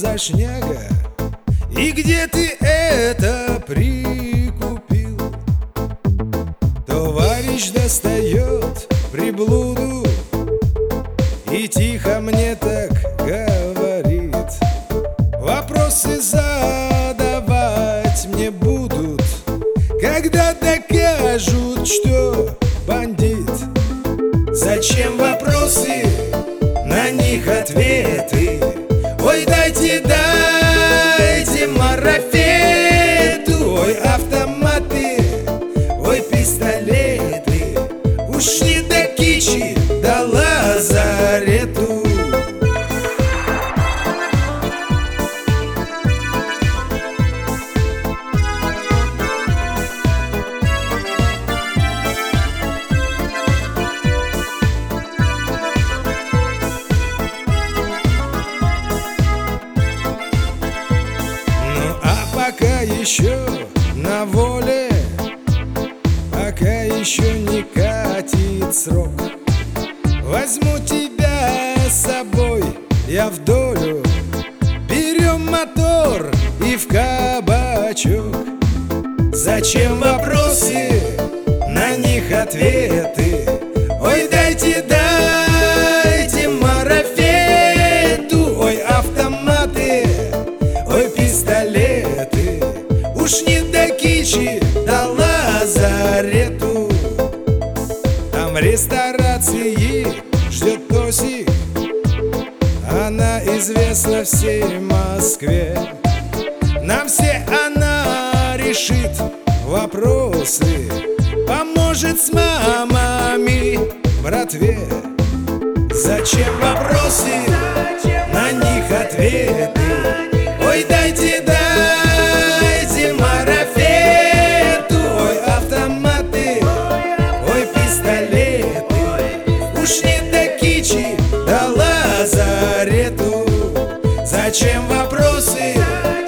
за шняга? И где ты это прикупил? Товарищ достает приблуду и тихо мне так говорит: вопросы задавать мне будут, когда докажут, что бандит. Зачем вопросы, на них ответы? Ой, дайте марафету. Ой, автоматы, ой, пистолеты. Уж не до кичи, до лазарету. Пока еще на воле, пока еще не катит срок, возьму тебя с собой я в долю. Берем мотор и в кабачок. Зачем вопросы, на них ответы? Ой, дайте марафету. Ой, автоматы, ой, пистолеты. Уж не до кичи, до лазарету. Там в ресторации ждет Тосик, она известна всей Москве. Нам все она решит вопросы, поможет с мамами братве. Зачем вопросы, на них ответы? Ой, дайте марафету. Ой, автоматы, ой, пистолеты. Уж не до кичи, до лазарету. Зачем вопросы?